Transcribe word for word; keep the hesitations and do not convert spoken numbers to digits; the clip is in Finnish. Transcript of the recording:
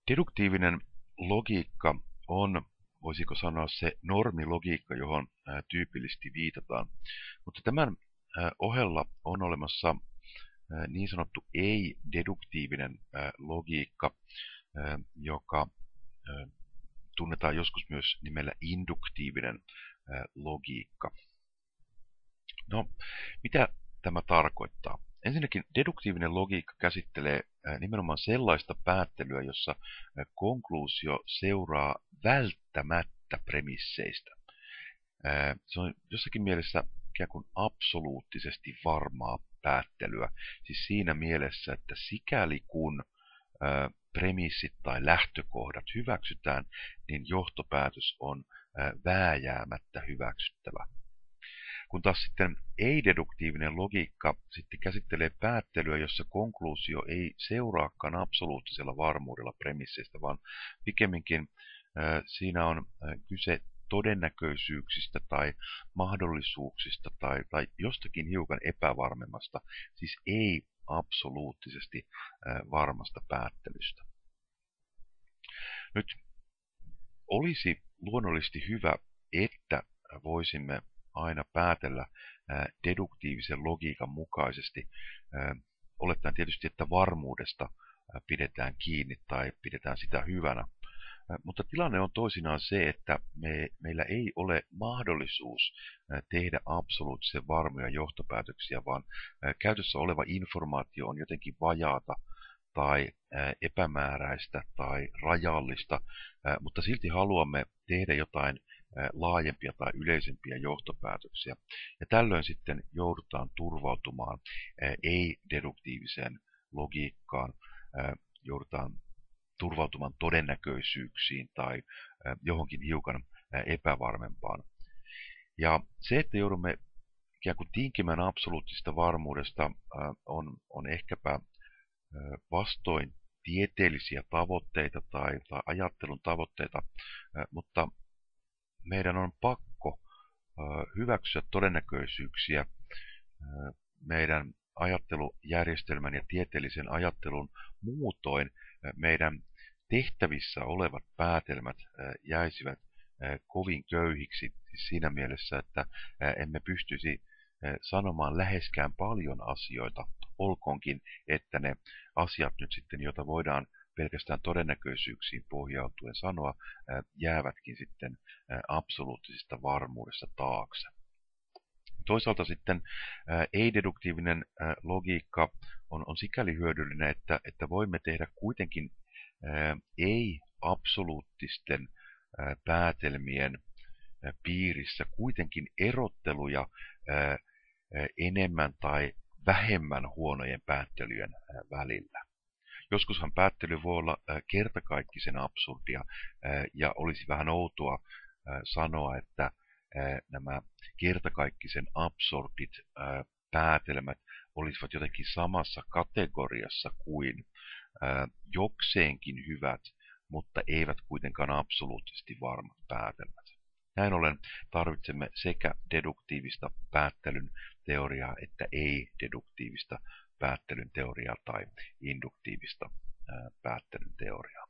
Deduktiivinen logiikka on, voisiko sanoa, se normilogiikka, johon tyypillisesti viitataan. Mutta tämän ohella on olemassa niin sanottu ei-deduktiivinen logiikka, joka tunnetaan joskus myös nimellä induktiivinen logiikka. No, mitä tämä tarkoittaa? Ensinnäkin deduktiivinen logiikka käsittelee nimenomaan sellaista päättelyä, jossa konkluusio seuraa välttämättä premisseistä. Se on jossakin mielessä ikään kuin absoluuttisesti varmaa päättelyä. Siis siinä mielessä, että sikäli kun premissit tai lähtökohdat hyväksytään, niin johtopäätös on vääjäämättä hyväksyttävä. Kun taas sitten ei-deduktiivinen logiikka sitten käsittelee päättelyä, jossa konkluusio ei seuraakaan absoluuttisella varmuudella premisseistä, vaan pikemminkin äh, siinä on äh, kyse todennäköisyyksistä tai mahdollisuuksista tai, tai jostakin hiukan epävarmemmasta, siis ei absoluuttisesti äh, varmasta päättelystä. Nyt olisi luonnollisesti hyvä, että voisimme aina päätellä deduktiivisen logiikan mukaisesti, olettaen tietysti, että varmuudesta pidetään kiinni tai pidetään sitä hyvänä. Mutta tilanne on toisinaan se, että me, meillä ei ole mahdollisuus tehdä absoluuttisen varmoja johtopäätöksiä, vaan käytössä oleva informaatio on jotenkin vajaata tai epämääräistä tai rajallista, mutta silti haluamme tehdä jotain laajempia tai yleisempiä johtopäätöksiä. Ja tällöin sitten joudutaan turvautumaan ei-deduktiiviseen logiikkaan, joudutaan turvautumaan todennäköisyyksiin tai johonkin hiukan epävarmempaan. Ja se, että joudumme ikään kuin tinkimään absoluuttisesta varmuudesta, on, on ehkäpä vastoin tieteellisiä tavoitteita tai, tai ajattelun tavoitteita, mutta meidän on pakko hyväksyä todennäköisyyksiä meidän ajattelujärjestelmän ja tieteellisen ajattelun muutoin. Meidän tehtävissä olevat päätelmät jäisivät kovin köyhiksi siis siinä mielessä, että emme pystyisi sanomaan läheskään paljon asioita, olkoonkin, että ne asiat nyt sitten, joita voidaan pelkästään todennäköisyyksiin pohjautuen sanoa, jäävätkin sitten absoluuttisesta varmuudesta taakse. Toisaalta sitten ei-deduktiivinen logiikka on, on sikäli hyödyllinen, että, että voimme tehdä kuitenkin ei-absoluuttisten päätelmien piirissä kuitenkin erotteluja enemmän tai vähemmän huonojen päättelyjen välillä. Joskushan päättely voi olla kertakaikkisen absurdia ja olisi vähän outoa sanoa, että nämä kertakaikkisen absurdit päätelmät olisivat jotenkin samassa kategoriassa kuin jokseenkin hyvät, mutta eivät kuitenkaan absoluuttisesti varmat päätelmät. Näin ollen tarvitsemme sekä deduktiivista päättelyn teoriaa että ei-deduktiivista päättelyn teoriaa tai induktiivista päättelyn teoriaa.